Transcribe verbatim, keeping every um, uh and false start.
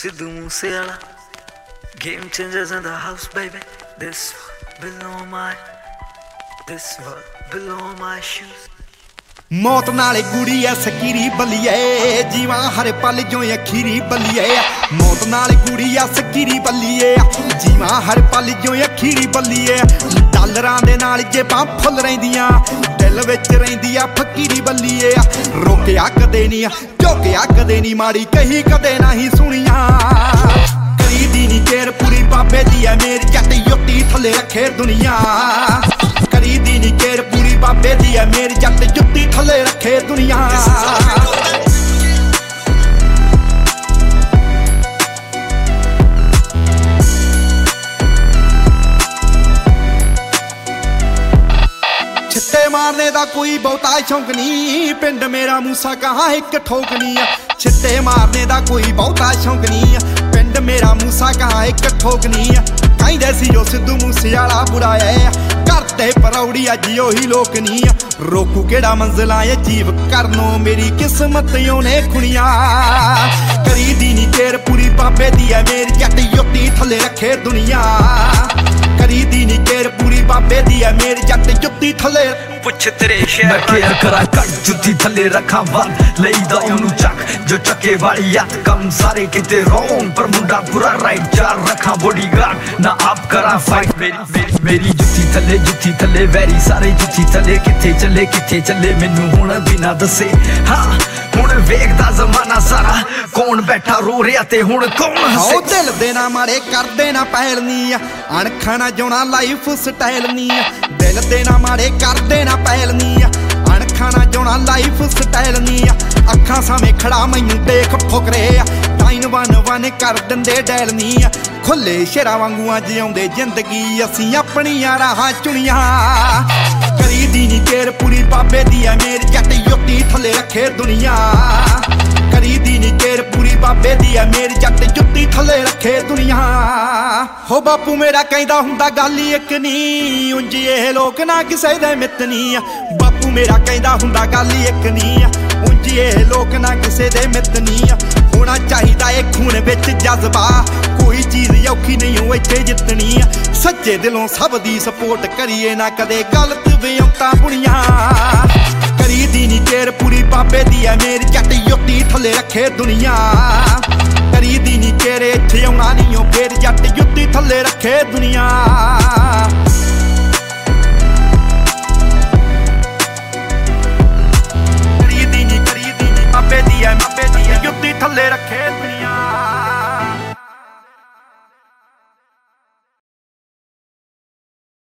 Sidhu Moosewala, game changers in the house, baby. This below my, this below my shoes. मौत नाले गुड़ी है सकीरी बलिए जीवा हर पल जो अखीरी बलिए मौत नाले गुड़ी है सकीरी बलिए जीवा हर पल जो अखीरी बलिए डालरां दे नाल जेबां फुल रहिंदियां दिल विच रहिंदी आ फकीरी बलिए रोकिया कदे नहीं झोकिया कदे नहीं माड़ी कही कदे नहीं सुनिया करी दी नी केर पूरी बाबे दी है मेरी जट युक्ति थले रखे दुनिया करी दी नी केर पूरी बाबे दी है मेरी जट जुत्ती थले रखे दुनिया छिट्टे मारने दा कोई बहुता शौक नहीं पिंड मेरा मूसा कहाँ एक ठोक नहीं छिट्टे मारने दा कोई बहुता शौक नहीं पिंड मेरा मूसा कहाँ एक ठोक नहीं कहते सी जो सिद्धू मूसेवाला बुरा है करते परौड़ी अज ओही लोक नहीं रोकू केड़ा मंजिला अजीब करनो मेरी किस्मत ने खुनिया करी दी नी केर पूरी बाबे दी है मेरी जट युक्ति थले रखे दुनिया करी दी नी केर पूरी बाबे दी है मेरी जट जुत्ती थले पुछ तेरे शहर मैं केयर करा कट जुत्ती थले रखा वन लईदा ओनू चक जो चके वाली याद कम सारे किते रोन पर मुंडा पूरा राइट चार रखा बॉडीगार्ड ना आप करा फाइट मेरी मेरी मेरी जुत्ती थले जुत्ती थले वेरी सारे जुत्ती थले किथे चले किथे चले मैनू हुण बिना दसे हाँ हुण वेखदा जमाना सारा कौन बैठा रो रहा ते हुण कौन हसे दिल दे ना मारे कर देना पहल नी अणखा ना जोना लाइफ स्टाइल नी दिल दे ना मारे कर देना पहल नी अणखा ना जोना लाइफ स्टाइल नी अखा सामे खड़ा मैनू देख फुकरे टाइन वन वन कर दिंदे डैल नी खुले शेरा वांगू जिउंदे जिंदगी असीं अपनियां राहां चुनियां करी दी नी केर पूरी बाबे दी है मेरी जट युक्ति थले रखे दुनिया करी दी नी केर पूरी बाबे दी है मेरी जट जुत्ती थले रखे दुनिया हो बापू मेरा कहंदा हुंदा गल ही इक नी उंज ये लोक ना किसे दे मित नी बापू मेरा कहंदा हुंदा गल ही इक नी उंज ये लोक ना किसे दे मित नी होना चाहिदा ए खून विच जज्बा कोई चीज औखी नहीं हो इत्थे जितनी सच्चे दिलों सब दी सपोर्ट करिए ना कदे गलत वियंता बुनिया करी दी नी केर पूरी बाबे दी है मेरी जट युक्ति थले रखे दुनिया करी दी नी केर इत्थे आउणा नहीं ओ फेर जट युक्ति थले रखे दुनिया करी दी नी करी दी नी बाबे दी है बाबे दी है युक्ति थले रखे